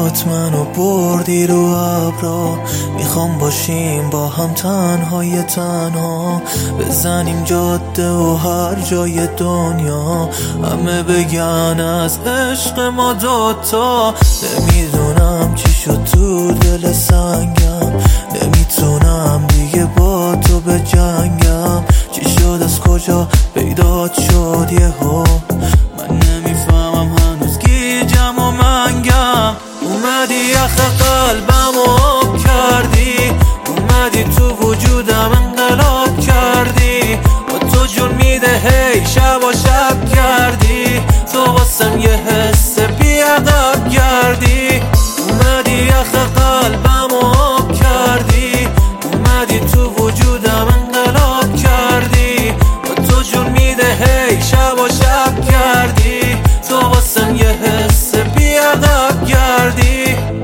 موهات منو بردی رو ابرا. میخوام باشیم با هم تنهای تنها، بزنیم جاده و هر جای دنیا همه بگن از عشق ما دوتا. نمیدونم چی شد تو دل سنگم، نمیتونم دیگه با تو بجنگم. چی شد از کجا پیدات شد یهو، من نمیفهمم هنوز گیجم و منگم. اومدی یخ قلبم آب کردی، اومدی تو وجودم انقلاب کردی. با تو جون میده هی شب و شب کردی، تو واسم یه حس بیادب کردی. اومدی یخ قلبم آب کردی، اومدی تو وجودم انقلاب کردی. با تو جون میده هی شب و شب کردی، تو واسم یه حس بیادب کردی.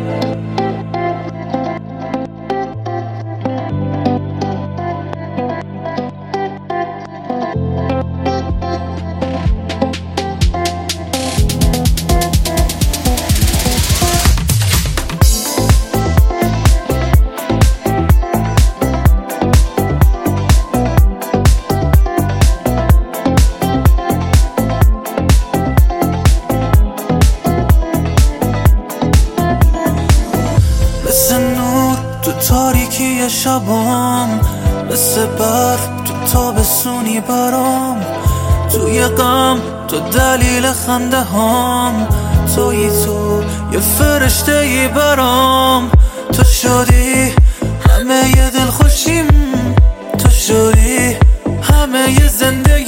مثل نور تو تاریکی شبام، مثل برف تو تابستونی برام. توی غم تو دلیل خنده هام، تویی تو یه فرشته ای برام. تو شدی همه ی دل خوشیم، تو شدی همه ی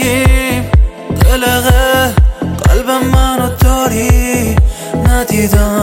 زندگیم. قلقه قلب منو داری، ندیدم